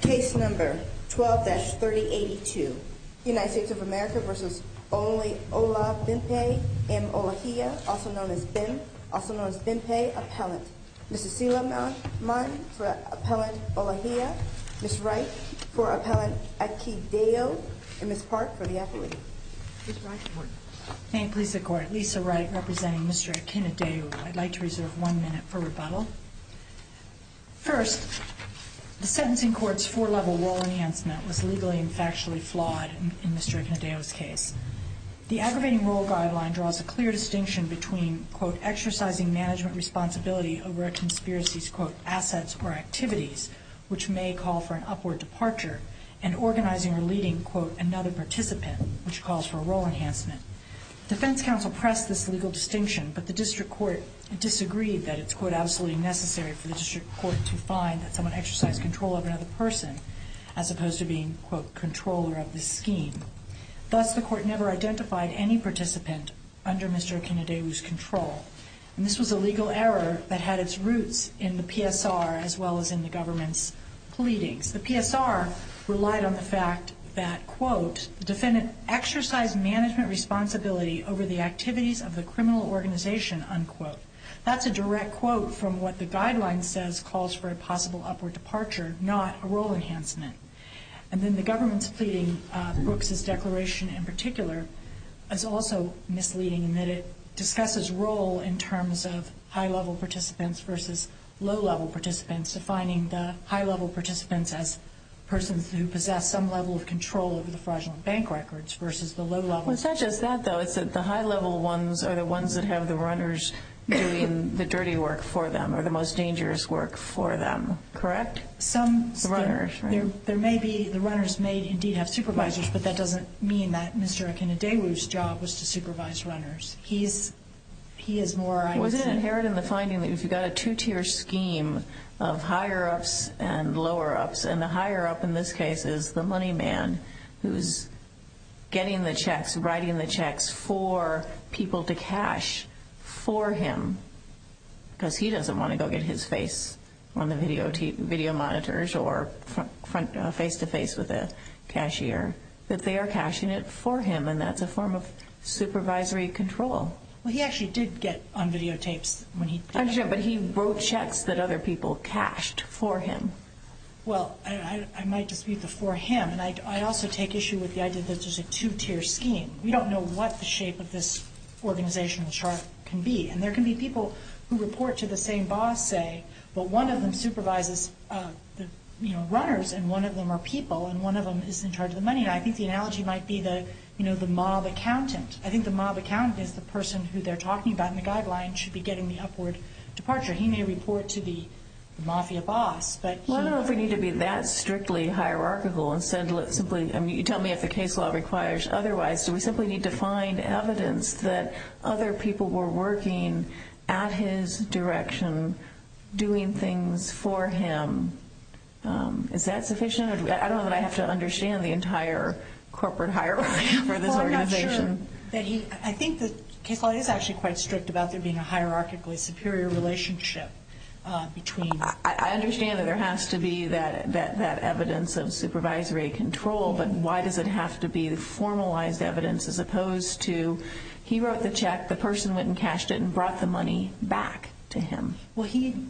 Case number 12-3082, United States of America v. Ola Bimpe M. Olahia, also known as BIM, also known as Bimpe, appellant. Ms. Cecilia Mann for appellant Olahia, Ms. Wright for appellant Akideo, and Ms. Park for the appellate. Ms. Wright. May it please the Court, Lisa Wright representing Mr. Akindeo. I'd like to reserve 1 minute for rebuttal. First, the sentencing court's 4-level role enhancement was legally and factually flawed in Mr. Akindeo's case. The aggravating role guideline draws a clear distinction between, quote, exercising management responsibility over a conspiracy's, quote, assets or activities, which may call for an upward departure, and organizing or leading, quote, another participant, which calls for a role enhancement. Defense counsel pressed this legal distinction, but the district court disagreed that it's, quote, absolutely necessary for the district court to find that someone exercised control over another person, as opposed to being, quote, controller of the scheme. Thus, the court never identified any participant under Mr. Akindeo's control. And this was a legal error that had its roots in the PSR as well as in the government's pleadings. The PSR relied on the fact that, quote, the defendant exercised management responsibility over the activities of the criminal organization, unquote. That's a direct quote from what the guideline says calls for a possible upward departure, not a role enhancement. And then the government's pleading, Brooks's declaration in particular, is also misleading in that it discusses role in terms of high-level participants versus low-level participants, defining the high-level participants as persons who possess some level of control over the fraudulent bank records versus the low-level. Well, it's not just that, though. It's that the high-level ones are the ones that have the runners doing the dirty work for them or the most dangerous work for them, correct? The runners, right? There may be, the runners may indeed have supervisors, but that doesn't mean that Mr. Akindeo's job was to supervise runners. He is more, I would say. Was it inherent in the finding that if you've got a two-tier scheme of higher-ups and lower-ups, and the higher-up in this case is the money man who's getting the checks, writing the checks for people to cash for him, because he doesn't want to go get his face on the video monitors or front face-to-face with a cashier, that they are cashing it for him, and that's a form of supervisory control. Well, he actually did get on videotapes when he did. I understand, but he wrote checks that other people cashed for him. Well, I might dispute the for him, and I also take issue with the idea that there's a two-tier scheme. We don't know what the shape of this organizational chart can be, and there can be people who report to the same boss, say, but one of them supervises the runners, and one of them are people, and one of them is in charge of the money. And I think the analogy might be the mob accountant. I think the mob accountant is the person who they're talking about in the guideline should be getting the upward departure. He may report to the mafia boss, but Well, I don't know if we need to be that strictly hierarchical. Instead, let's simply, you tell me if the case law requires otherwise. Do we simply need to find evidence that other people were working at his direction, doing things for him? Is that sufficient? I don't know that I have to understand the entire corporate hierarchy for this organization. I'm not sure that I think the case law is actually quite strict about there being a hierarchically superior relationship between. I understand that there has to be that evidence of supervisory control, but why does it have to be formalized evidence as opposed to he wrote the check, the person went and cashed it and brought the money back to him? Well,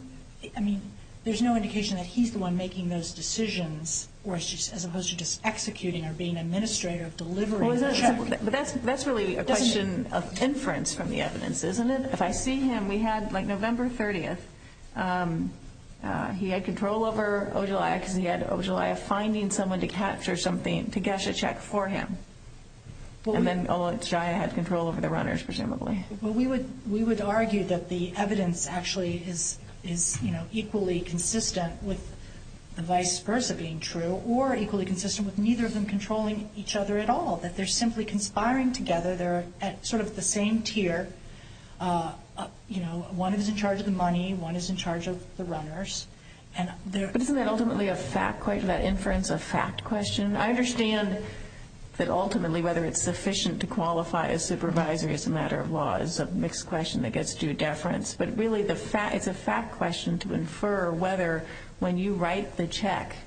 there's no indication that he's the one making those decisions, or as opposed to just executing or being an administrator of delivering the check. But that's really a question of inference from the evidence, isn't it? If I see him, we had like November 30th, he had control over Ojolaya because he had Ojolaya finding someone to capture something, to cash a check for him. And then Ojolaya had control over the runners, presumably. Well, we would argue that the evidence actually is equally consistent with the vice versa being true, or equally consistent with neither of them controlling each other at all, that they're simply conspiring together. They're at sort of the same tier. One is in charge of the money, one is in charge of the runners. But isn't that ultimately a fact question, that inference a fact question? I understand that ultimately whether it's sufficient to qualify as supervisory as a matter of law is a mixed question that gets due deference. But really it's a fact question to infer whether when you write the check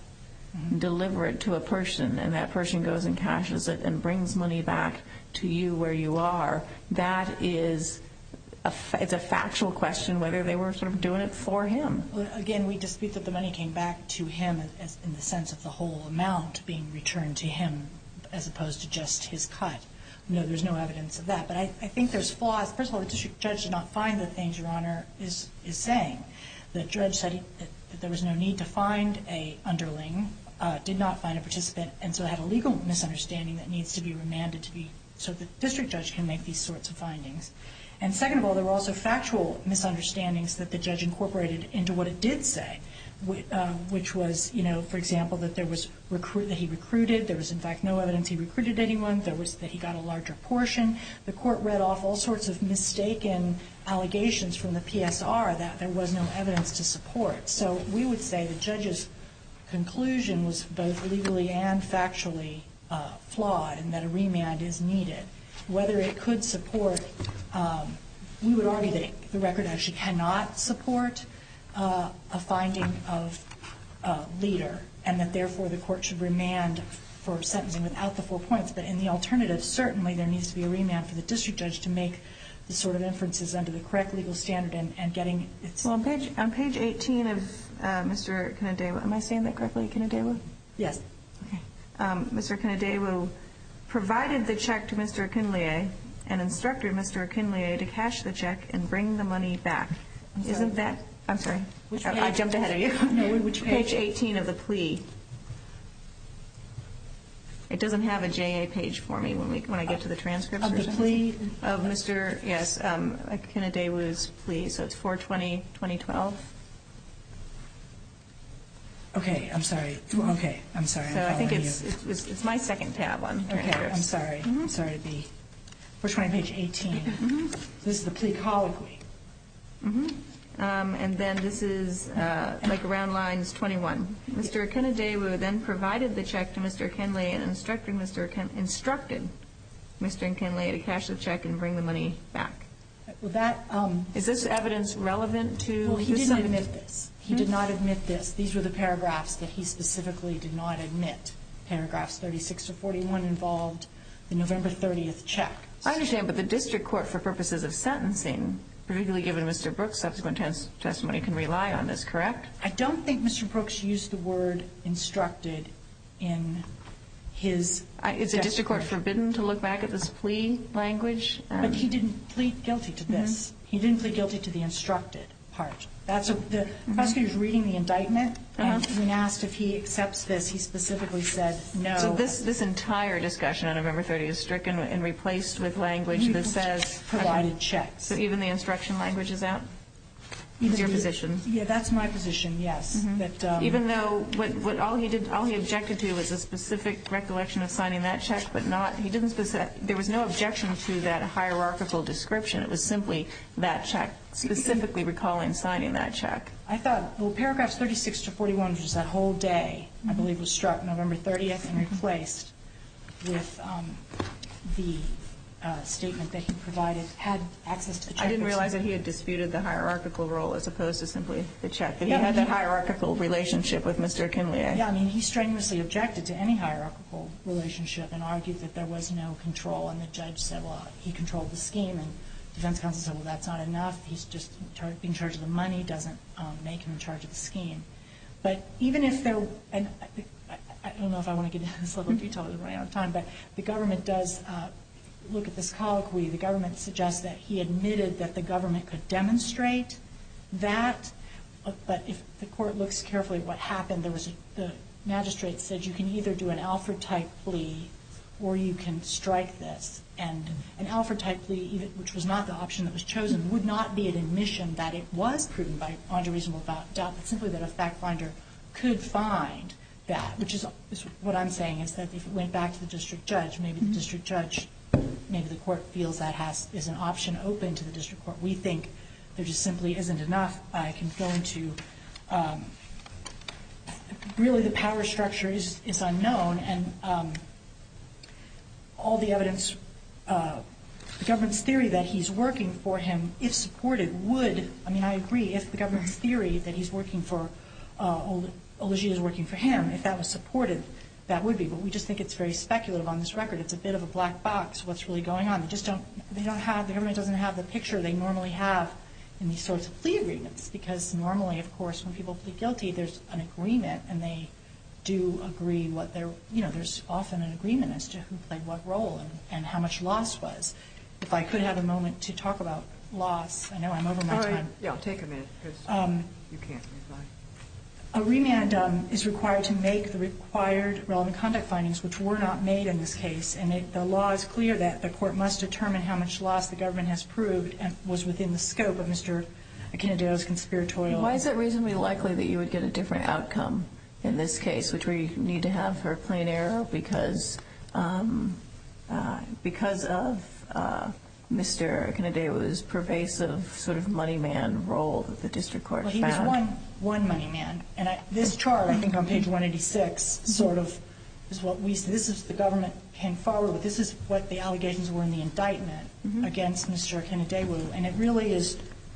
deliver it to a person, and that person goes and cashes it and brings money back to you where you are, that is it's a factual question whether they were sort of doing it for him. Well, again, we dispute that the money came back to him as in the sense of the whole amount being returned to him as opposed to just his cut. No, there's no evidence of that. But I think there's flaws. First of all, the district judge did not find the things Your Honor is saying. The judge said that there was no need to find a underling, did not find a participant, and so had a legal misunderstanding that needs to be remanded so the district judge can make these sorts of findings. And second of all, there were also factual misunderstandings that the judge incorporated into what it did say, which was, for example, that there was that he recruited. There was, in fact, no evidence he recruited anyone. There was that he got a larger portion. The court read off all sorts of mistaken allegations from the PSR that there was no evidence to support. So we would say the judge's conclusion was both legally and factually flawed and that a remand is needed. Whether it could support, we would argue that the record actually cannot support a finding of leader and that therefore the court should remand for sentencing without the 4 points. But in the alternative, certainly there needs to be a remand for the district judge to make the sort of inferences under the correct legal standard and getting its... Well, on page 18 of Mr. Kanadewa, am I saying that correctly, Kanadewa? Yes. Okay. Mr. Kanadewa provided the check to Mr. Akinleye and instructed Mr. Akinleye to cash the check and bring the money back. Isn't that... I'm sorry. Which page? I jumped ahead of you. No, which page? Page 18 of the plea. It doesn't have a JA page for me when I get to the transcripts. Of the plea? Of Mr. Kanadewa's plea. So it's 4/20/2012. Okay, I'm sorry. Okay, I'm sorry. So I think it's my second tab on transcripts. Okay, I'm sorry. I'm sorry to be... 4/20, page 18. This is the plea colloquy. And then this is like around lines 21. Mr. Kanadewa then provided the check to Mr. Akinleye and instructed Mr. Akinleye to cash the check and bring the money back. Well, that... Is this evidence relevant to... Well, he didn't admit this. He did not admit this. These were the paragraphs that he specifically did not admit. Paragraphs 36 to 41 involved the November 30th check. I understand, but the district court, for purposes of sentencing, particularly given Mr. Brooks' subsequent testimony, can rely on this, correct? I don't think Mr. Brooks used the word instructed in his... Is the district court forbidden to look back at this plea language? But he didn't plead guilty to this. He didn't plead guilty to the instructed part. The prosecutor's reading the indictment, and when asked if he accepts this, he specifically said no. So this entire discussion on November 30th is stricken and replaced with language that says... Provided checks. So even the instruction language is out? Is your position? Yeah, that's my position, yes. That, even though all he objected to was a specific recollection of signing that check, but there was no objection to that hierarchical description. It was simply that check, specifically recalling signing that check. I thought, well, paragraphs 36 to 41, which is that whole day, I believe was struck November 30th and replaced with the statement that he provided, had access to the check. I didn't realize that he had disputed the hierarchical role as opposed to simply the check, that he had that hierarchical relationship with Mr. Akinleye. Yeah, I mean, he strenuously objected to any hierarchical relationship and argued that there was no control, and the judge said, well, he controlled the scheme, and defense counsel said, well, that's not enough. He's just being charged with the money doesn't make him in charge of the scheme. But even if there, and I don't know if I want to get into this level of detail, we're running out of time, but the government does look at this colloquy. The government suggests that he admitted that the government could demonstrate that, but if the court looks carefully at what happened, the magistrate said you can either do an Alford-type plea or you can strike this. And an Alford-type plea, which was not the option that was chosen, would not be an admission that it was proven by unreasonable doubt, but simply that a fact finder could find that, which is what I'm saying is that if it went back to the district judge, maybe the district judge, maybe the court feels that is an option open to the district court. We think there just simply isn't enough. I can go into really the power structure is unknown, and all the evidence, the government's theory that he's working for him, if supported, would, I mean, I agree, if the government's theory that he's working for Olagia is working for him. If that was supported, that would be. But we just think it's very speculative on this record. It's a bit of a black box. What's really going on? The government doesn't have the picture they normally have in these sorts of plea agreements, because normally, of course, when people plead guilty, there's an agreement, and they do agree what they're, there's often an agreement as to who played what role and how much loss was. If I could have a moment to talk about loss. I know I'm over my time. Yeah, take a minute, because you can't reply. A remand is required to make the required relevant conduct findings, which were not made in this case. And the law is clear that the court must determine how much loss the government has proved and was within the scope of Mr. Akinadayo's conspiratorial. Why is it reasonably likely that you would get a different outcome in this case, which we need to have for plain error because of Mr. Akinadayo's pervasive sort of money man role that the district court found? Well, he was one money man. And this chart, I think on page 186, sort of is what we see. This is the government came forward with. This is what the allegations were in the indictment against Mr. Akinadayo. And it really is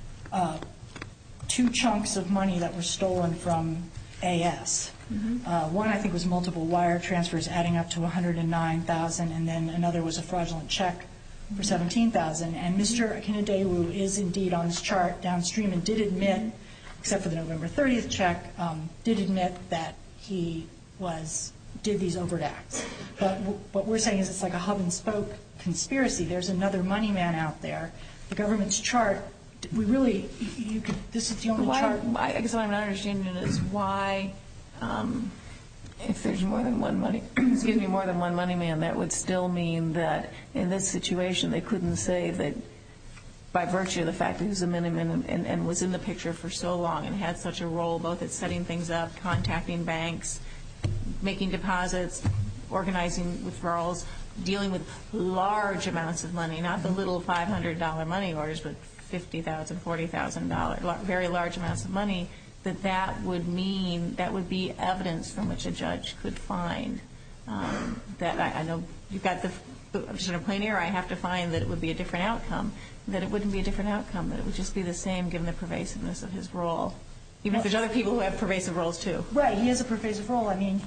2 chunks of money that were stolen from AS. One, I think, was multiple wire transfers adding up to $109,000, and then another was a fraudulent check for $17,000. And Mr. Akinadayo is indeed on this chart downstream and did admit, except for the November 30th check, did admit that he did these overt acts. But what we're saying is it's like a hub and spoke conspiracy. There's another money man out there. The government's chart, this is the only chart. I guess what I'm not understanding is why, if there's more than one money man, that would still mean that in this situation they couldn't say that by virtue of the fact that he was a miniman and was in the picture for so long and had such a role both at setting things up, contacting banks, making deposits, organizing withdrawals, dealing with large amounts of money, not the little $500 money orders, but $50,000, $40,000, very large amounts of money, that would be evidence from which a judge could find that I know you've got the sort of plain error. I have to find that it would be a different outcome, that it wouldn't be a different outcome, that it would just be the same given the pervasiveness of his role, even if there's other people who have pervasive roles too. Right, he has a pervasive role. I mean,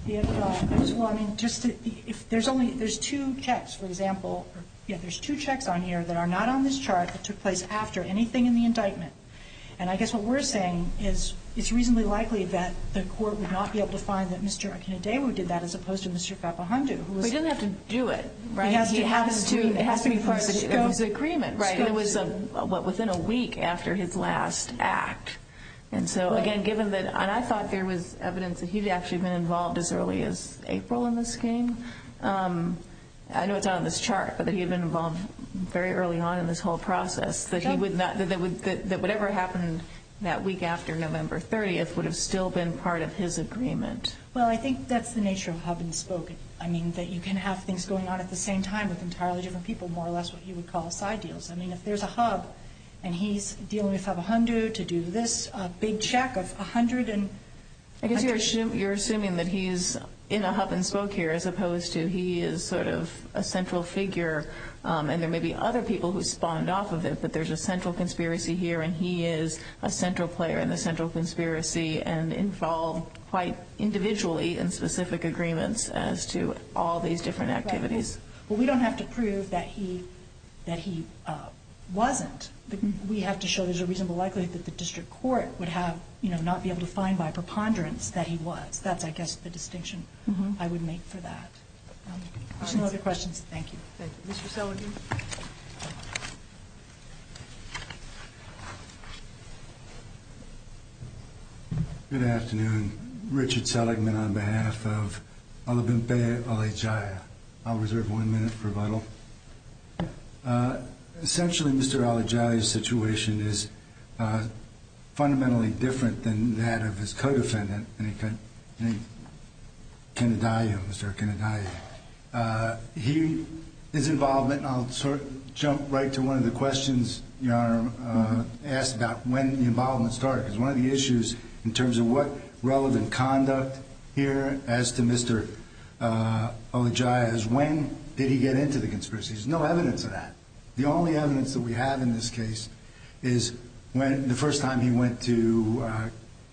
if there's 2 checks, for example. There's 2 checks on here that are not on this chart that took place after anything in the indictment. And I guess what we're saying is it's reasonably likely that the court would not be able to find that Mr. Akinadayo did that as opposed to Mr. Fapahandu, who was... He doesn't have to do it, right? It has to be part of his agreement, right? And it was within a week after his last act. And so, again, given that, and I thought there was evidence that he'd actually been involved as early as April in this scheme. I know it's not on this chart, but that he had been involved very early on in this whole process, that he would not, that whatever happened that week after November 30th would have still been part of his agreement. Well, I think that's the nature of hub and spoke. I mean, that you can have things going on at the same time with entirely different people, more or less what you would call side deals. I mean, if there's a hub and he's dealing with Fapahandu to do this big check of 100 and... I guess you're assuming that he's in a hub and spoke here as opposed to he is sort of a central figure, and there may be other people who spawned off of it, but there's a central conspiracy here, and he is a central player in the central conspiracy and involved quite individually in specific agreements as to all these different activities. Right. Well, we don't have to prove that he wasn't. We have to show there's a reasonable likelihood that the district court would have, not be able to find by preponderance that he was. That's, I guess, the distinction I would make for that. There's no other questions. Thank you. Thank you. Mr. Seligman. Good afternoon. Richard Seligman on behalf of Olabimpe Olejaya. I'll reserve 1 minute for rebuttal. Essentially, Mr. Olejaya's situation is fundamentally different than that of his co-defendant, Mr. Akinadayo. His involvement, and I'll sort of jump right to one of the questions Your Honor asked about when the involvement started, because one of the issues in terms of what relevant conduct here as to Mr. Olejaya is when did he get into the conspiracy. There's no evidence of that. The only evidence that we have in this case is when the first time he went to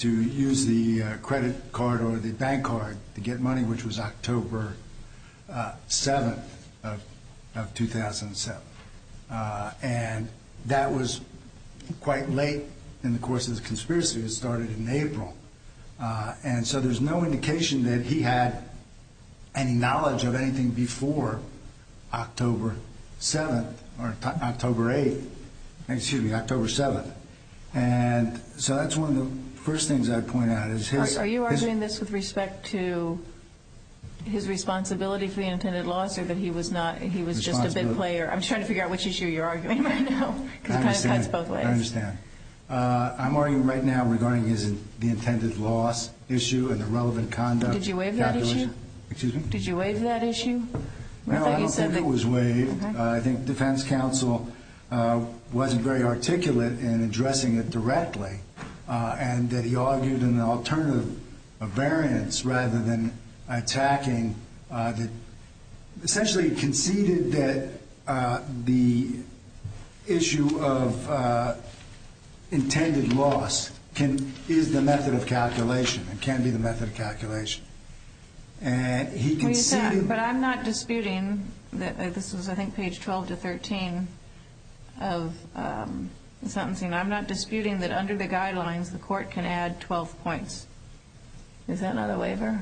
to use the credit card or the bank card to get money, which was October 7th of 2007. And that was quite late in the course of the conspiracy. It started in April. And so there's no indication that he had any knowledge of anything before October 7th or October 8th. Excuse me, October 7th. And so that's one of the first things I'd point out is his... Are you arguing this with respect to his responsibility for the intended loss, or that he was just a big player? I'm trying to figure out which issue you're arguing right now, because it kind of cuts both ways. I understand. I'm arguing right now regarding the intended loss issue and the relevant conduct. Did you waive that issue? Excuse me? Did you waive that issue? No, I don't think it was waived. Okay. I think defense counsel wasn't very articulate in addressing it directly, and that he argued an alternative variance rather than attacking the... Essentially conceded that the issue of intended loss is the method of calculation and can be the method of calculation. And he conceded... But I'm not disputing that this was, I think, page 12 to 13 of the sentencing. I'm not disputing that under the guidelines the court can add 12 points. Is that not a waiver?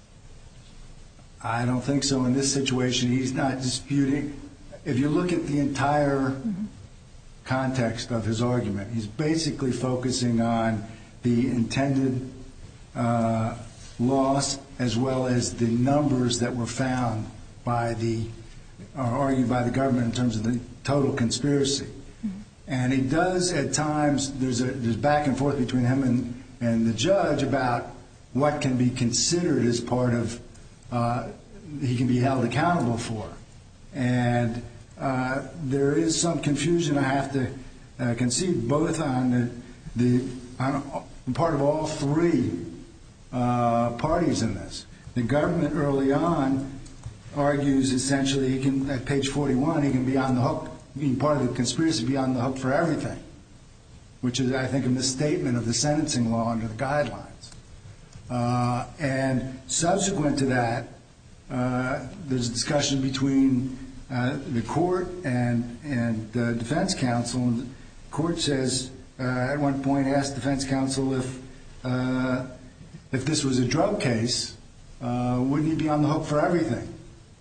I don't think so in this situation. He's not disputing. If you look at the entire context of his argument, he's basically focusing on the intended loss as well as the numbers that were found by or argued by the government in terms of the total conspiracy. And he does at times, there's back and forth between him and the judge about what can be considered as part of he can be held accountable for. And there is some confusion, I have to concede, both on part of all three parties in this. The government early on argues essentially he can, at page 41, he can be on the hook, being part of the conspiracy, be on the hook for everything, which is, I think, a misstatement of the sentencing law under the guidelines. And subsequent to that, there's a discussion between the court and the defense counsel. And the court says, at one point, asked defense counsel if this was a drug case, wouldn't he be on the hook for everything?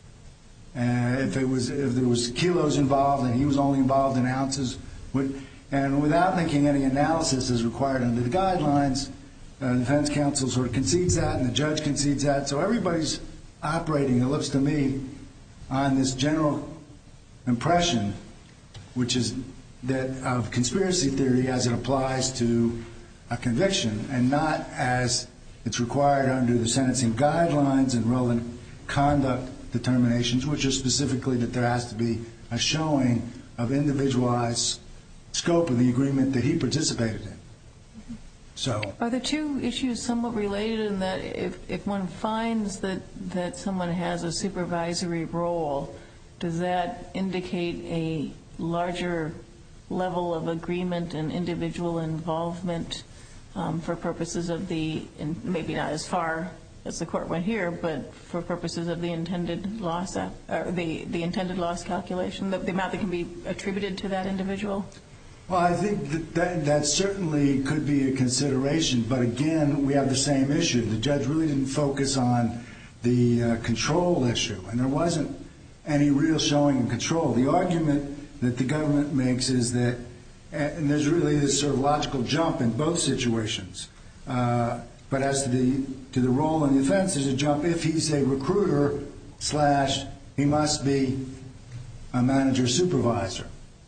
If there was kilos involved and he was only involved in ounces, and without making any analysis as required under the guidelines, the defense counsel sort of concedes that, and the judge concedes that. So everybody's operating, it looks to me, on this general impression, which is that of conspiracy theory as it applies to a conviction, and not as it's required under the sentencing guidelines and relevant conduct determinations, which are specifically that there has to be a showing of individualized scope of the agreement that he participated in. So, are the two issues somewhat related in that if one finds that someone has a supervisory role, does that indicate a larger level of agreement and individual involvement for purposes of and maybe not as far as the court went here, but for purposes of the intended loss, the intended loss calculation, the amount that can be attributed to that individual? Well, I think that certainly could be a consideration, but again, we have the same issue. The judge really didn't focus on the control issue, and there wasn't any real showing of control. The argument that the government makes is that, and there's really this sort of logical jump in both situations, but as to the role in the offense, there's a jump if he's a recruiter / he must be a manager supervisor.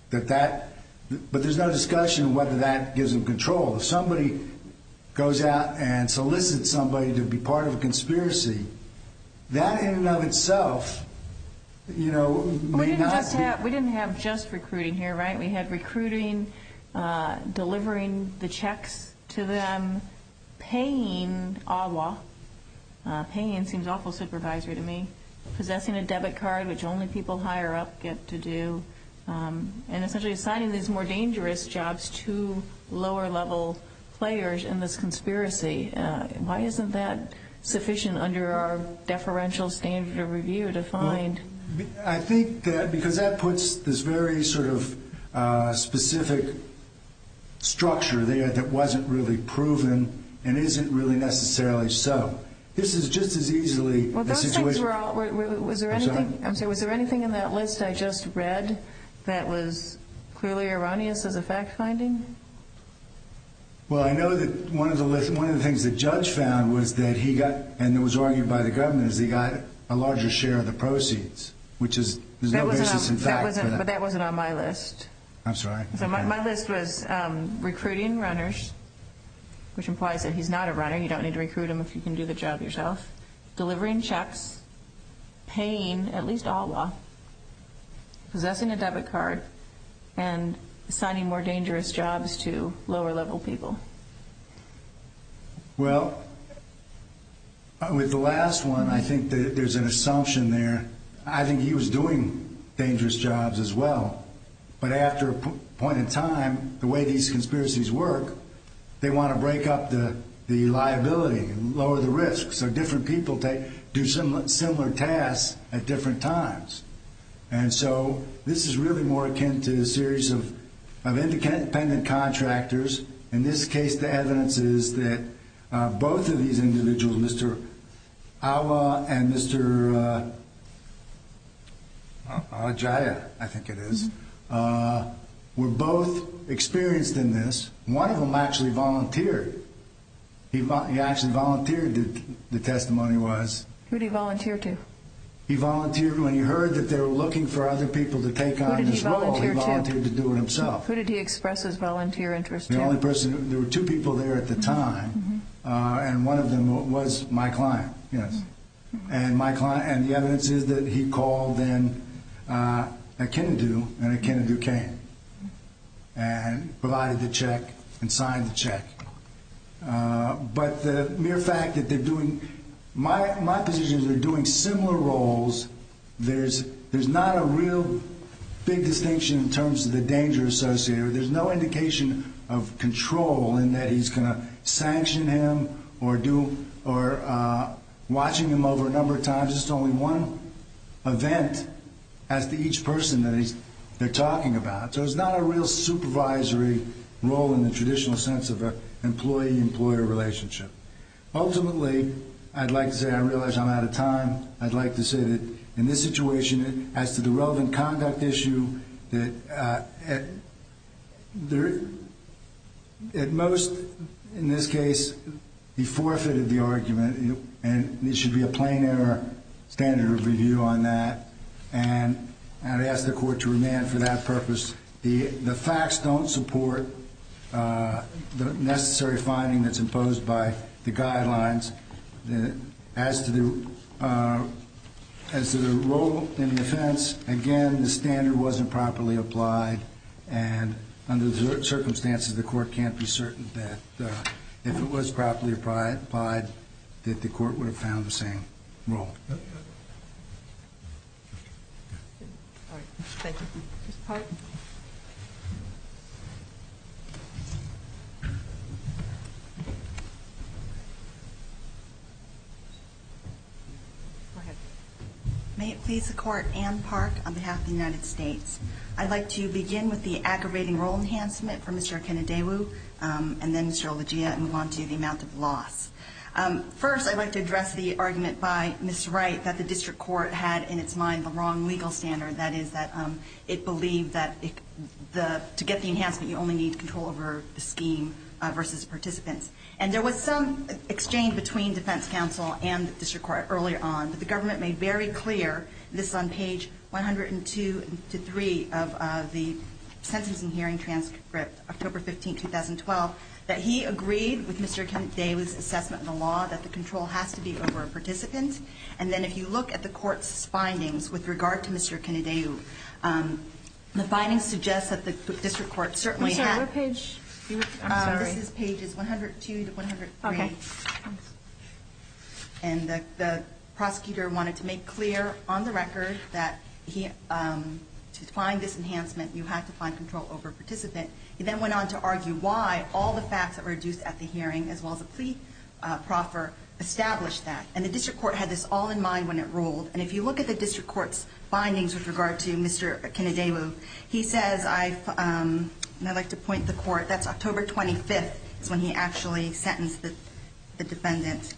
But there's no discussion of whether that gives him control. If somebody goes out and solicits somebody to be part of a conspiracy, that in and of itself, may not be... We didn't have just recruiting here, right? We had recruiting, delivering the checks to them, paying AWA. Paying seems awful supervisory to me. Possessing a debit card, which only people higher up get to do. And essentially assigning these more dangerous jobs to lower level players in this conspiracy. Why isn't that sufficient under our deferential standard of review to find? Well, I think that because that puts this very sort of specific structure there that wasn't really proven and isn't really necessarily so. This is just as easily well, a those situation. Things were all, was there anything? I'm sorry. Was there anything in that list I just read that was clearly erroneous as a fact finding? Well, I know that one of the things the judge found was that he got, and it was argued by the government, is he got a larger share of the proceeds, which is there's no basis in fact for that. But that wasn't on my list. I'm sorry. So okay. my list was recruiting runners, which implies that he's not a runner. You don't need to recruit him if you can do the job yourself. Delivering checks, paying at least AWA, possessing a debit card, and assigning more dangerous jobs to lower-level people. Well, with the last one, I think that there's an assumption there. I think he was doing dangerous jobs as well. But after a point in time, the way these conspiracies work, they want to break up the liability and lower the risk. So different people do similar tasks at different times. And so this is really more akin to a series of independent contractors. In this case, the evidence is that both of these individuals, Mr. Awa and Mr. Ajaya, I think it is, were both experienced in this. One of them actually volunteered. He actually volunteered, the testimony was. Who did he volunteer to? He volunteered when he heard that they were looking for other people to take on this role. He volunteered to do it himself. Who did he express his volunteer interest to? The only person, there were two people there at the time, and one of them was my client, yes. And my client, and the evidence is that he called then at Kennedy, and at Kennedy came and provided the check and signed the check. But the mere fact that they're doing, my position is they're doing similar roles. There's not a real big distinction in terms of the danger associated. There's no indication of control in that he's going to sanction him or watching him over a number of times. It's only one event as to each person that they're talking about. So it's not a real supervisory role in the traditional sense of an employee-employer relationship. Ultimately, I'd like to say, I realize I'm out of time, I'd like to say that in this situation, as to the relevant conduct issue, that at most, in this case, he forfeited the argument, and there should be a plain error standard of review on that. And I'd ask the court to remand for that purpose. The facts don't support the necessary finding that's imposed by the guidelines. As to the role in the offense, again, the standard wasn't properly applied, and under the circumstances, the court can't be certain that if it was properly applied, that the court would have found the same role. All right. Thank you. Ms. Park? Go ahead. May it please the Court, Ann Park on behalf of the United States. I'd like to begin with the aggravating role enhancement for Mr. Akenadewu, and then Mr. Olagia, and move on to the amount of loss. First, I'd like to address the argument by Ms. Wright that the district court had in its mind the wrong legal standard. That is that it believed that to get the enhancement, you only need control over the scheme versus participants. And there was some exchange between defense counsel and the district court earlier on, but the government made very clear, this is on page 102 to 3 of the sentencing hearing transcript, October 15, 2012, that he agreed with Mr. Akenadewu's assessment of the law that the control has to be over a participant. And then if you look at the court's findings with regard to Mr. Akenadewu, the findings suggest that the district court certainly had... I'm sorry, what page? I'm sorry. This is pages 102 to 103. Okay. And the prosecutor wanted to make clear on the record that he, to to find this enhancement, you had to find control over a participant. He then went on to argue why all the facts that were adduced at the hearing, as well as the plea proffer, established that. And the district court had this all in mind when it ruled. And if you look at the district court's findings with regard to Mr. Akinade, he says, and I'd like to point the court, that's October 25th is when he actually sentenced the defendant.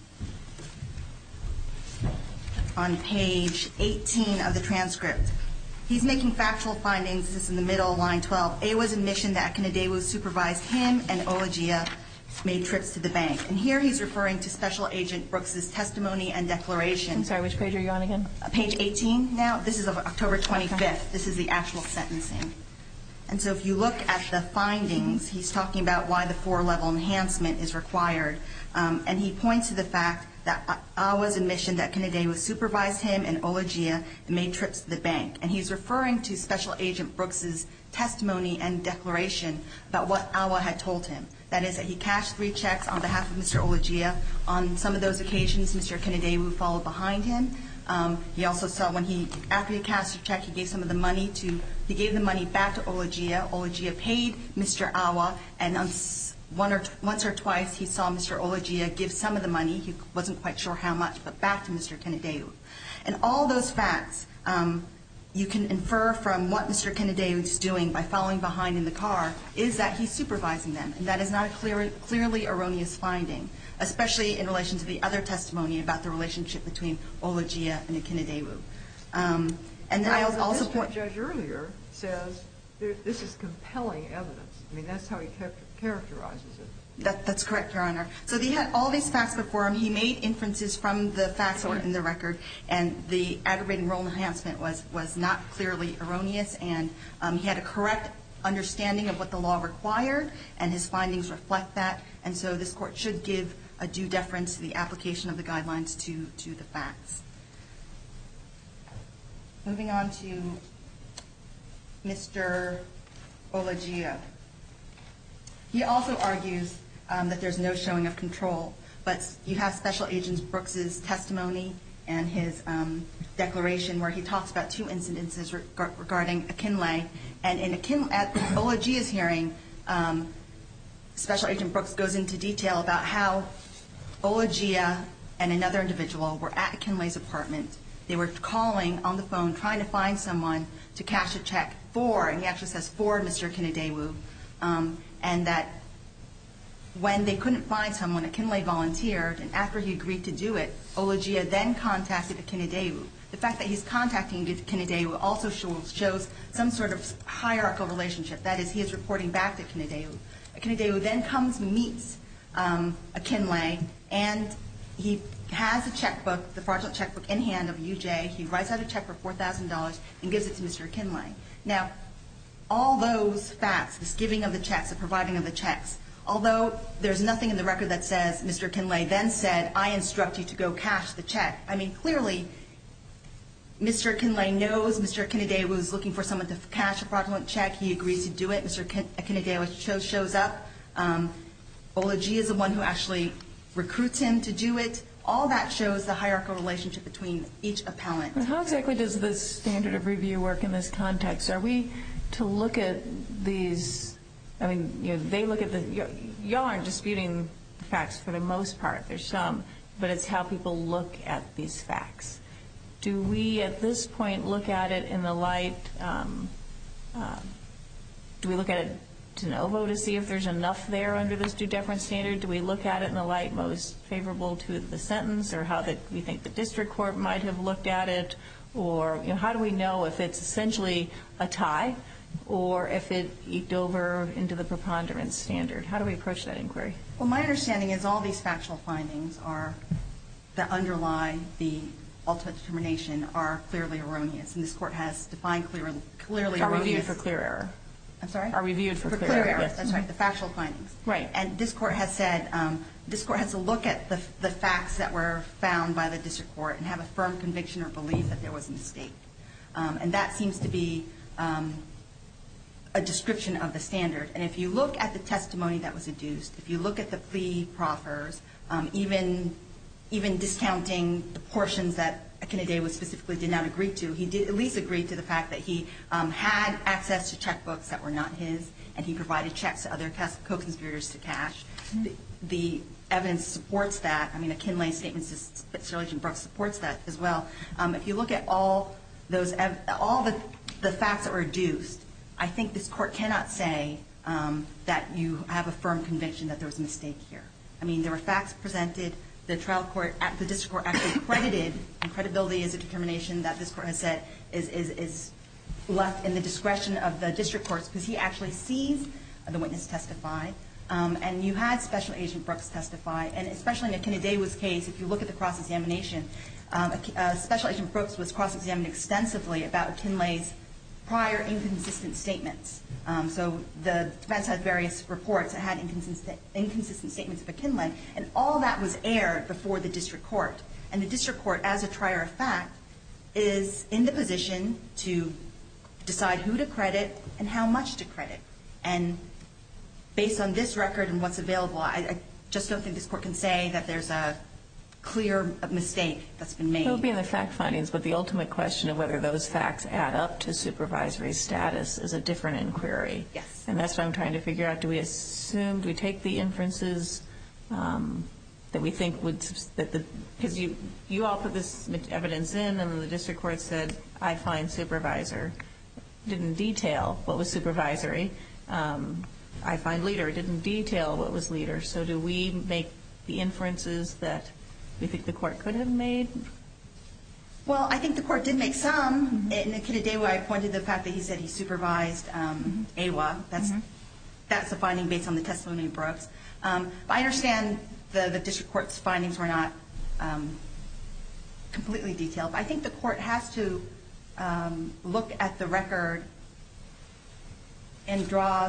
On page 18 of the transcript, he's making factual findings. This is in the middle, line 12. Awa's admission that Akinade supervised him and Olagia made trips to the bank. And here he's referring to Special Agent Brooks's testimony and declaration. I'm sorry, which page are you on again? Page 18 now. This is of October 25th. Okay. This is the actual sentencing. And so if you look at the findings, he's talking about why the 4-level enhancement is required. And he points to the fact that Awa's admission that Akinade supervised him and Olagia and made trips to the bank. And he's referring to Special Agent Brooks's testimony and declaration about what Awa had told him. That is that he cashed 3 checks on behalf of Mr. Olagia. On some of those occasions, Mr. Akinade followed behind him. He also saw after he cashed a check, he gave some of the money he gave the money back to Olagia. Olagia paid Mr. Awa, and once or twice he saw Mr. Olagia give some of the money, he wasn't quite sure how much, but back to Mr. Akinade. And all those facts you can infer from what Mr. Akinade is doing by following behind in the car is that he's supervising them. And that is not a clearly erroneous finding, especially in relation to the other testimony about the relationship between Olagia and Akinade. And I also point... The judge earlier says this is compelling evidence. I mean, that's how he characterizes it. That's correct, Your Honor. So he had all these facts before him. He made inferences from the facts that were in the record, and the aggravating role enhancement was not clearly erroneous, and he had a correct understanding of what the law required, and his findings reflect that. And so this Court should give a due deference to the application of the guidelines to the facts. Moving on to Mr. Olagia. He also argues that there's no showing of control, but you have Special Agent Brooks's testimony and his declaration where he talks about 2 incidences regarding Akinlay. And at Olagia's hearing, Special Agent Brooks goes into detail about how Olagia and another individual were at Akinlay's apartment. They were calling on the phone, trying to find someone to cash a check for, and he actually says for Mr. Akinade, and that when they couldn't find someone, Akinlay volunteered, and after he agreed to do it, Olagia then contacted Akinade. The fact that he's contacting Akinade also shows some sort of hierarchical relationship. That is, he is reporting back to Akinade. Akinade then comes and meets Akinlay, and he has a checkbook, the fraudulent checkbook in hand of UJ. He writes out a check for $4,000 and gives it to Mr. Akinlay. Now, all those facts, this giving of the checks, the providing of the checks, although there's nothing in the record that says Mr. Akinlay then said, I instruct you to go cash the check. I mean, clearly, Mr. Akinlay knows Mr. Akinade was looking for someone to cash a fraudulent check. He agrees to do it. Mr. Akinade shows up. Olagia is the one who actually recruits him to do it. All that shows the hierarchical relationship between each appellant. How exactly does this standard of review work in this context? Are we to look at these, I mean, they look at y'all aren't disputing the facts for the most part. There's some, but it's how people look at these facts. Do we at this point look at it in the light, do we look at it de novo to see if there's enough there under this due deference standard? Do we look at it in the light most favorable to the sentence, or how we think the district court might have looked at it? Or how do we know if it's essentially a tie or if it eked over into the preponderance standard? How do we approach that inquiry? Well, my understanding is all these factual findings that underlie the ultimate determination are clearly erroneous, and this Court has defined clearly erroneous. Are reviewed for clear error. I'm sorry? Are reviewed for clear error. Yes. That's right, the factual findings. Right. And this Court has said, this Court has to look at the facts that were found by the district court and have a firm conviction or belief that there was a mistake. And that seems to be a description of the standard. And if you look at the testimony that was adduced, if you look at the plea proffers, even discounting the portions that Akinade specifically did not agree to. He did at least agree to the fact that he had access to checkbooks that were not his, and he provided checks to other co-conspirators to cash. The evidence supports that. I mean, Akinlade's statement to Special Agent Brooks supports that as well. If you look at all the facts that were adduced, I think this court cannot say that you have a firm conviction that there was a mistake here. I mean, there were facts presented. The trial court, the district court actually credited, and credibility is a determination that this court has said is left in the discretion of the district courts, because he actually sees the witness testify. And you had Special Agent Brooks testify, and especially in Akinade's case, if you look at the cross-examination, Special Agent Brooks was cross-examined extensively about Akinlade's prior inconsistent statements. So the defense had various reports that had inconsistent statements of Akinlade, and all that was aired before the district court. And the district court, as a trier of fact, is in the position to decide who to credit and how much to credit. And based on this record and what's available, I just don't think this court can say that there's a clear mistake that's been made. It would be in the fact findings, but the ultimate question of whether those facts add up to supervisory status is a different inquiry. Yes. And that's what I'm trying to figure out. Do we take the inferences that we think would, because you all put this evidence in, and the district court said, I find supervisor. Didn't detail what was supervisory. I find leader. Didn't detail what was leader. So do we make the inferences that we think the court could have made? Well, I think the court did make some. In Akinadewa, I pointed to the fact that he said he supervised AWA. That's a finding based on the testimony of Brooks. But I understand the district court's findings were not completely detailed. But I think the court has to look at the record and draw.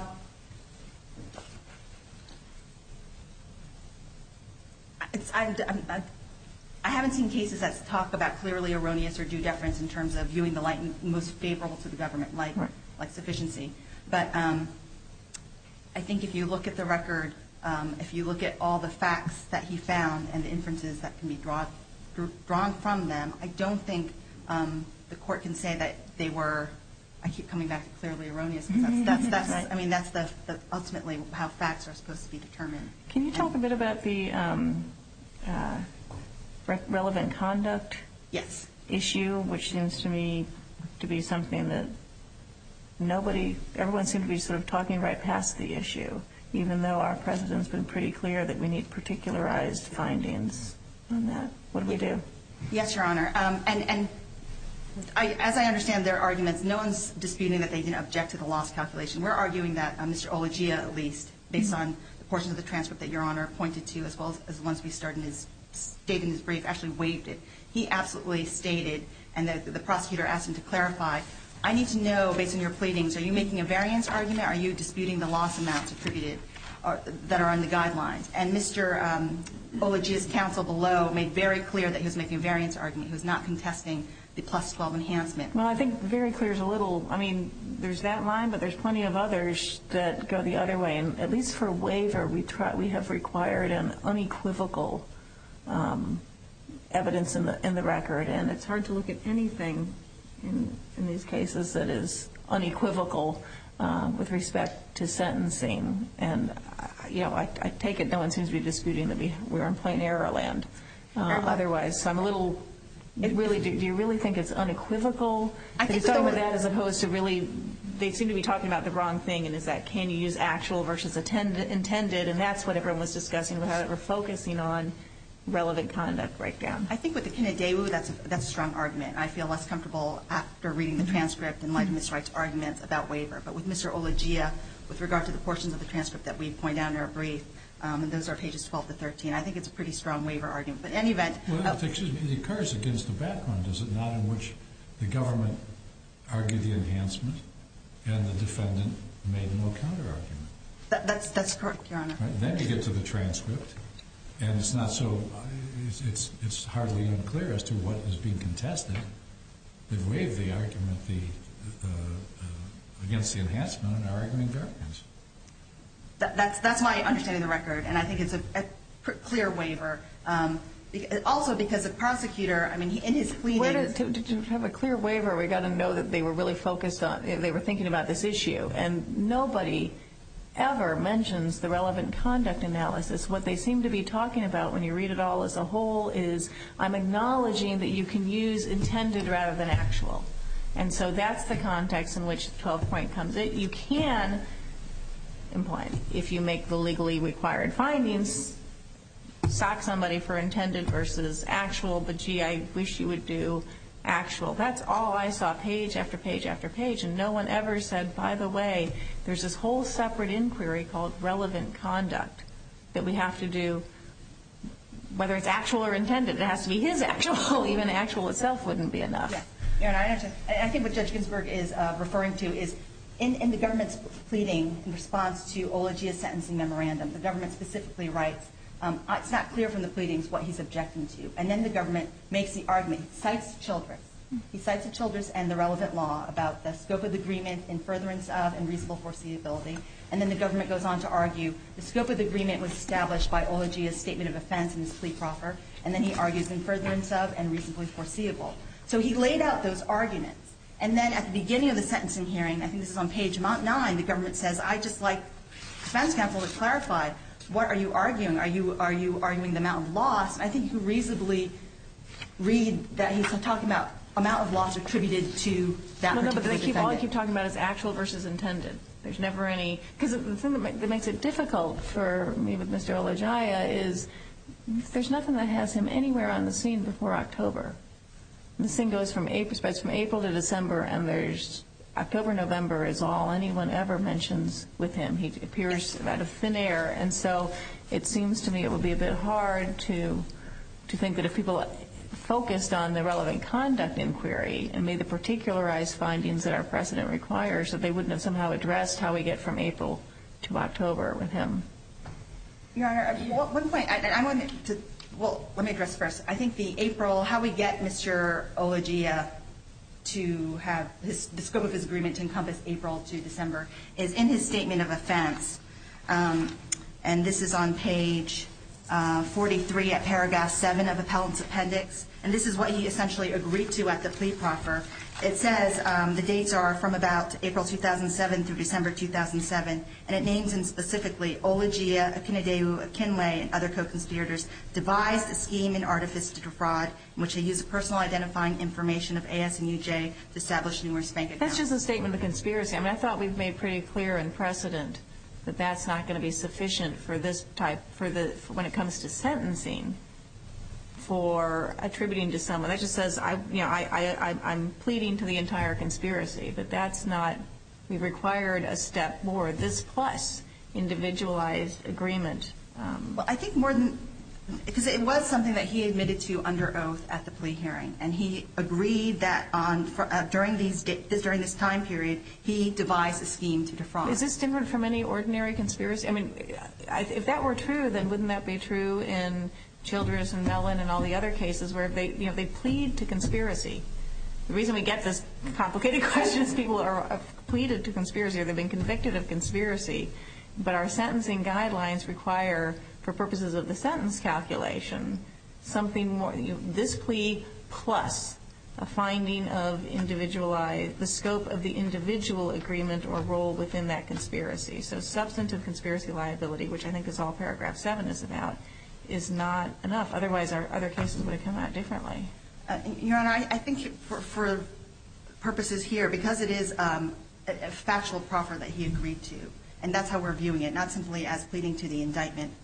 I haven't seen cases that talk about clearly erroneous or due deference in terms of viewing the light most favorable to the government, like sufficiency. But I think if you look at the record, if you look at all the facts that he found and the inferences that can be drawn from them, I don't think the court can say that they were. I keep coming back to clearly erroneous, because that's right. I mean, that's the ultimately how facts are supposed to be determined. Can you talk a bit about the relevant conduct issue, which seems to me to be something that everyone seems to be sort of talking right past the issue, even though our president's been pretty clear that we need particularized findings on that. What do we do? Yes, Your Honor. And as I understand their arguments, no one's disputing that they didn't object to the loss calculation. We're arguing that Mr. Olagia, at least, based on the portions of the transcript that Your Honor pointed to, as well as the ones we stated in his brief, actually waived it. He absolutely stated, and the prosecutor asked him to clarify, I need to know, based on your pleadings, are you making a variance argument? Are you disputing the loss amounts attributed that are on the guidelines? And Mr. Olagia's counsel below made very clear that he was making a variance argument. He was not contesting the plus 12 enhancement. Well, I think very clear is a little, I mean, there's that line, but there's plenty of others that go the other way. And at least for waiver, we have required an unequivocal evidence in the record. And it's hard to look at anything in these cases that is unequivocal with respect to sentencing. And, I take it no one seems to be disputing that we're in plain error land. Otherwise, so I'm a little... do you really think it's unequivocal? He's talking about that as opposed to really, they seem to be talking about the wrong thing, and is that can you use actual versus intended, and that's what everyone was discussing, how we're focusing on relevant conduct breakdown. I think with the Kinadewu, that's a strong argument. I feel less comfortable after reading the transcript in light of Ms. Wright's arguments about waiver. But with Mr. Olagia, with regard to the portions of the transcript that we point out in our brief, and those are pages 12 to 13, I think it's a pretty strong waiver argument. But in any event... Well, excuse me, it occurs against the background, does it not, in which the government argued the enhancement and the defendant made no counter-argument? That's correct, Your Honor. Right? Then you get to the transcript, and it's not so... It's hardly unclear as to what is being contested. They've waived the argument against the enhancement and are arguing variance. That's my understanding of the record, and I think it's a clear waiver. Also because the prosecutor, I mean, in his pleadings... To have a clear waiver, we got to know that they were really focused on, they were thinking about this issue. And nobody ever mentions the relevant conduct analysis. What they seem to be talking about when you read it all as a whole is, I'm acknowledging that you can use intended rather than actual. And so that's the context in which the 12th point comes in. You can imply, if you make the legally required findings, sock somebody for intended versus actual, but gee, I wish you would do actual. That's all I saw, page after page after page, and no one ever said, by the way, there's this whole separate inquiry called relevant conduct that we have to do, whether it's actual or intended. It has to be his actual. Even actual itself wouldn't be enough. Yeah. I think what Judge Ginsburg is referring to is in the government's pleading in response to Olagia's sentencing memorandum, the government specifically writes, it's not clear from the pleadings what he's objecting to. And then the government makes the argument. He cites Childress. He cites the Childress and the relevant law about the scope of the agreement in furtherance of and reasonable foreseeability. And then the government goes on to argue the scope of the agreement was established by Olagia's statement of offense in his plea proffer. And then he argues in furtherance of and reasonably foreseeable. So he laid out those arguments. And then at the beginning of the sentencing hearing, I think this is on page 9, the government says, I'd just like defense counsel to clarify, what are you arguing? Are you arguing the amount of loss? And I think you can reasonably read that he's talking about amount of loss attributed to that particular defendant. All I keep talking about is actual versus intended. There's never any, because the thing that makes it difficult for me with Mr. Olagia is there's nothing that has him anywhere on the scene before October. This thing goes from April to December, and there's October, November is all anyone ever mentions with him. He appears out of thin air, and so it seems to me it would be a bit hard to think that if people focused on the relevant conduct inquiry and made the particularized findings that our precedent requires, that they wouldn't have somehow addressed how we get from April to October with him. Your Honor, one point, I wanted to, well, let me address first. I think the April, how we get Mr. Olagia to have the scope of his agreement to encompass April to December is in his statement of offense. And this is on page 43 at paragraph 7 of Appellant's Appendix. And this is what he essentially agreed to at the plea proffer. It says the dates are from about April 2007 through December 2007. And it names him specifically Olagia, Akinadeu, Akinle, and other co-conspirators devised a scheme and artifice to defraud in which they used the personal identifying information of AS and UJ to establish numerous bank accounts. That's just a statement of conspiracy. I mean, I thought we've made pretty clear in precedent that that's not going to be sufficient for this type, for when it comes to sentencing, for attributing to someone. That just says, I'm pleading to the entire conspiracy, but that's not, we required a step more. This plus individualized agreement. Well, I think more than, because it was something that he admitted to under oath at the plea hearing, and he agreed that during this time period, he devised a scheme to defraud. Is this different from any ordinary conspiracy? I mean, if that were true, then wouldn't that be true in Childress and Mellon and all the other cases where they plead to conspiracy? The reason we get this complicated question is people are pleaded to conspiracy or they've been convicted of conspiracy, but our sentencing guidelines require, for purposes of the sentence calculation, something more, this plea plus a finding of the scope of the individual agreement or role within that conspiracy. So substantive conspiracy liability, which I think is all paragraph 7 is about, is not enough. Otherwise, our other cases would have come out differently. Your Honor, I think for purposes here, because it is a factual proffer that he agreed to, and that's how we're viewing it, not simply as pleading to the indictment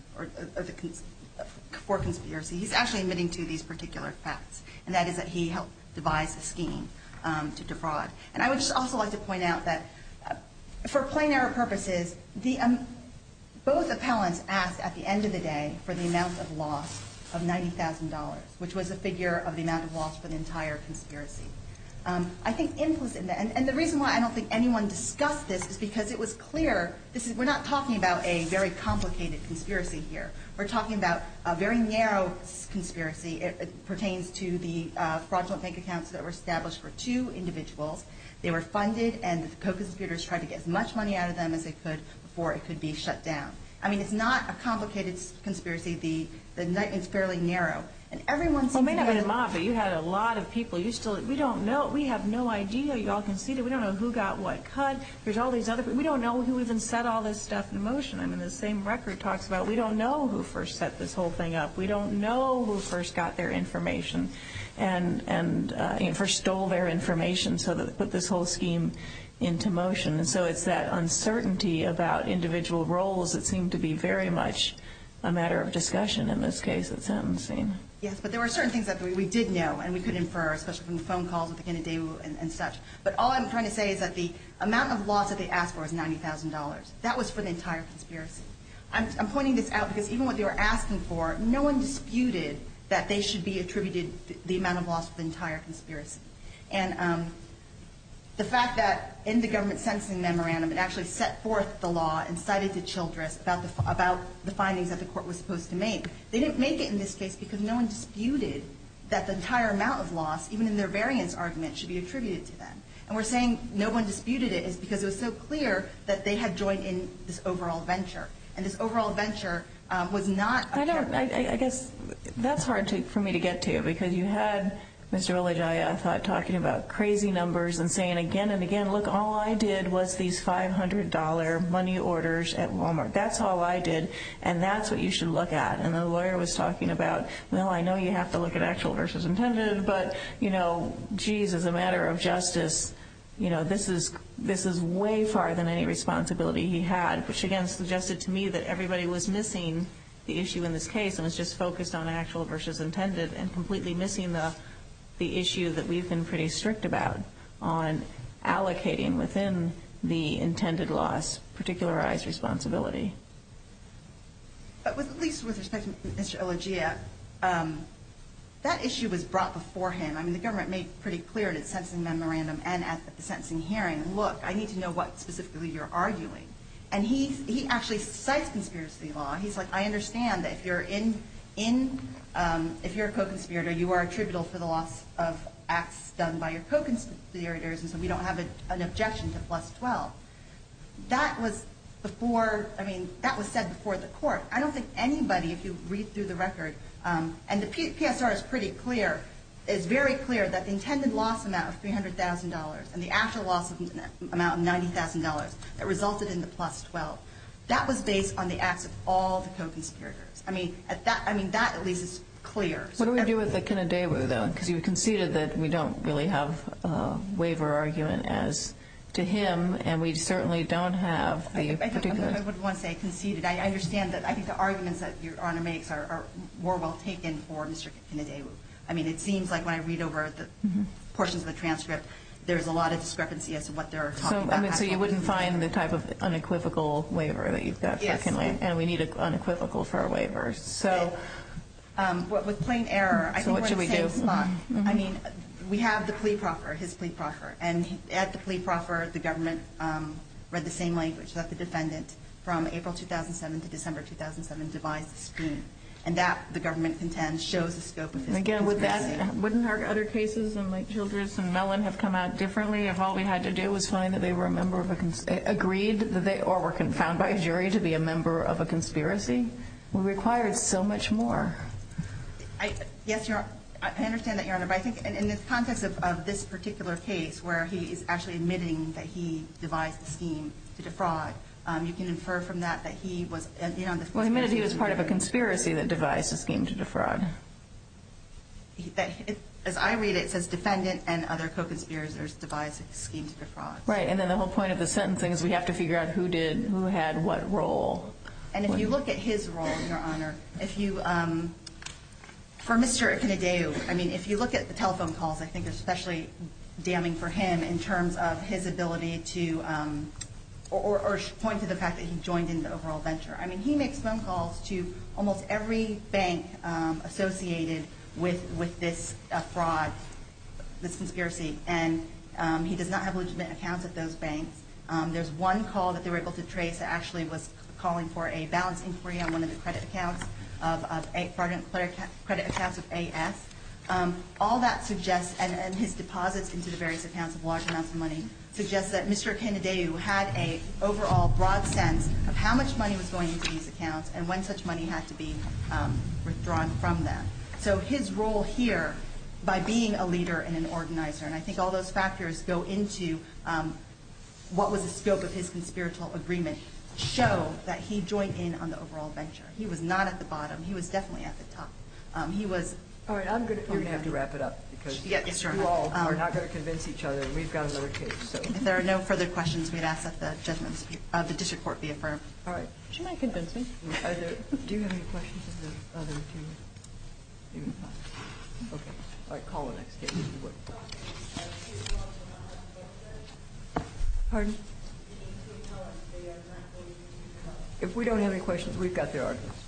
for conspiracy. He's actually admitting to these particular facts, and that is that he helped devise a scheme to defraud. And I would just also like to point out that for plain error purposes, both appellants asked at the end of the day for the amount of loss of $90,000, which was a figure of the amount of loss for the entire conspiracy. I think implicit in that, and the reason why I don't think anyone discussed this is because it was clear, we're not talking about a very complicated conspiracy here. We're talking about a very narrow conspiracy. It pertains to the fraudulent bank accounts that were established for 2 individuals. They were funded, and the co-conspirators tried to get as much money out of them as they could before it could be shut down. I mean, it's not a complicated conspiracy. The indictment's fairly narrow. And everyone seems to may not have been a mob, but you had a lot of people. We don't know. We have no idea. You all conceded. We don't know who got what cut. There's all these other people. We don't know who even set all this stuff in motion. I mean, the same record talks about we don't know who first set this whole thing up. We don't know who first got their information and first stole their information so that they put this whole scheme into motion. And so it's that uncertainty about individual roles that seemed to be very much a matter of discussion in this case at sentencing. Yes, but there were certain things that we did know and we could infer, especially from the phone calls with the Kennedy and such. But all I'm trying to say is that the amount of loss that they asked for was $90,000. That was for the entire conspiracy. I'm pointing this out because even what they were asking for, no one disputed that they should be attributed the amount of loss for the entire conspiracy. And the fact that in the government sentencing memorandum it actually set forth the law and cited to Childress about the findings that the court was supposed to make. They didn't make it in this case because no one disputed that the entire amount of loss, even in their variance argument, should be attributed to them. And we're saying no one disputed it is because it was so clear that they had joined in this overall venture. And this overall venture was not I guess that's hard for me to get to because you had Mr. Olajaya, I thought, talking about crazy numbers and saying again and again, look, all I did was these $500 money orders at Walmart. That's all I did, and that's what you should look at. And the lawyer was talking about, well, I know you have to look at actual versus intended, but, geez, as a matter of justice, this is way far than any responsibility he had, which again suggested to me that everybody was missing the issue in this case and was just focused on actual versus intended and completely missing the issue that we've been pretty strict about on allocating within the intended loss particularized responsibility. But at least with respect to Mr. Olajaya, that issue was brought before him. I mean, the government made pretty clear in its sentencing memorandum and at the sentencing hearing, look, I need to know what specifically you're arguing. And he actually cites conspiracy law. He's like, I understand that if you're if you're a co-conspirator, you are attributable for the loss of acts done by your co-conspirators, and so we don't have an objection to plus 12. That was that was said before the court. I don't think anybody, if you read through the record, and the PSR is pretty clear, is very clear that the intended loss amount of $300,000 and the actual loss amount of $90,000 that resulted in the plus 12, that was based on the acts of all the co-conspirators. That at least is clear. What do we do with the Kinadewu, though? Because you conceded that we don't really have a waiver argument as to him, and we certainly don't have the particular... I wouldn't want to say conceded. I understand that. I think the arguments that Your Honor makes are more well taken for Mr. Kinadewu. I mean, it seems like when I read over the portions of the transcript, there's a lot of discrepancy as to what they're talking about. So you wouldn't find the type of unequivocal waiver that you've got for Kinley, and we need an unequivocal for a waiver. So with plain error, I think we're in the same spot. Mm-hmm. I mean, we have the plea proffer, his plea proffer, and at the plea proffer, the government read the same language that the defendant from April 2007 to December 2007 devised the scheme. And that, the government contends, shows the scope of his conspiracy. Again, wouldn't our other cases, like Childress and Mellon, have come out differently if all we had to do was find that they were a member of agreed that they, or were found by a jury to be a member of a conspiracy? We required so much more. Yes, Your Honor, I understand that, Your Honor, but I think in the context of this particular case, where he is actually admitting that he devised the scheme to defraud, you can infer from that he was in on this. Well, he admitted he was part of a conspiracy that devised a scheme to defraud. As I read it, it says defendant and other co-conspirators devised a scheme to defraud. Right, and then the whole point of the sentencing is we have to figure out who had what role. And if you look at his role, Your Honor, if you, for Mr. Kinadewu, I mean, if you look at the telephone calls, I think they're especially damning for him in terms of his ability to, or point to the fact that he joined in the overall venture. I mean, he makes phone calls to almost every bank associated with this fraud, this conspiracy, and he does not have legitimate accounts at those banks. There's one call that they were able to trace that actually was calling for a balance inquiry on one of the credit accounts of fraudulent credit accounts of AS. All that suggests, and his deposits into the various accounts of large amounts of money, suggests that Mr. Kinadewu had a overall broad sense of how much money was going into these accounts and when such money had to be withdrawn from them. So his role here, by being a leader and an organizer, and I think all those factors go into what was the scope of his conspiratorial agreement, show that he joined in on the overall venture. He was not at the bottom. He was definitely at the top. He was... All right, you're going to have to wrap it up because yes, you all are not going to convince each other. We've got another case. So. If there are no further questions, we'd ask that the judgment of the district court be affirmed. All right. She might convince me. Do you have any questions of the other two? Okay. All right, call the next case. Pardon? If we don't have any questions, we've got their argument.